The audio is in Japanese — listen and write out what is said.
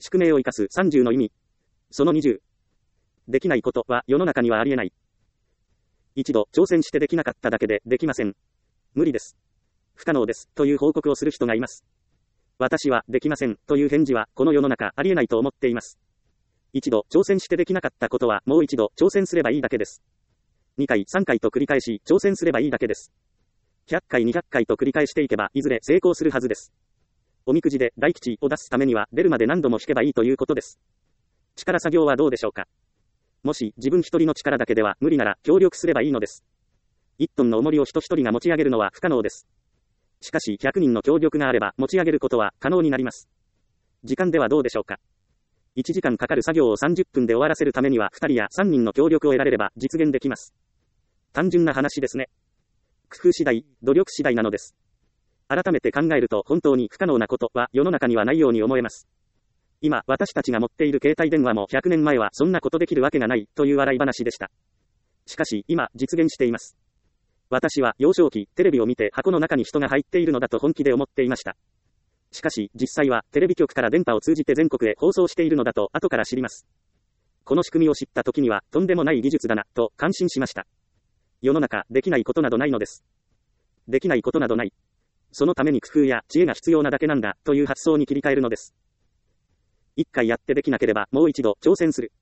宿命を生かす30の意味。その20。できないことは世の中にはありえない。一度挑戦してできなかっただけでできません。無理です。不可能ですという報告をする人がいます。私はできませんという返事はこの世の中ありえないと思っています。一度挑戦してできなかったことはもう一度挑戦すればいいだけです。2回3回と繰り返し挑戦すればいいだけです。100回200回と繰り返していけばいずれ成功するはずです。おみくじで大吉を出すためには出るまで何度も引けばいいということです。力作業はどうでしょうか。もし自分一人の力だけでは無理なら協力すればいいのです。1トンの重りを人一人が持ち上げるのは不可能です。しかし100人の協力があれば持ち上げることは可能になります。時間ではどうでしょうか。1時間かかる作業を30分で終わらせるためには2人や3人の協力を得られれば実現できます。単純な話ですね。工夫次第、努力次第なのです。改めて考えると本当に不可能なことは世の中にはないように思えます。今、私たちが持っている携帯電話も100年前はそんなことできるわけがないという笑い話でした。しかし、今、実現しています。私は幼少期、テレビを見て箱の中に人が入っているのだと本気で思っていました。しかし、実際はテレビ局から電波を通じて全国へ放送しているのだと後から知ります。この仕組みを知った時には、とんでもない技術だな、と感心しました。世の中、できないことなどないのです。できないことなどない。そのために工夫や知恵が必要なだけなんだ、という発想に切り替えるのです。一回やってできなければもう一度挑戦する。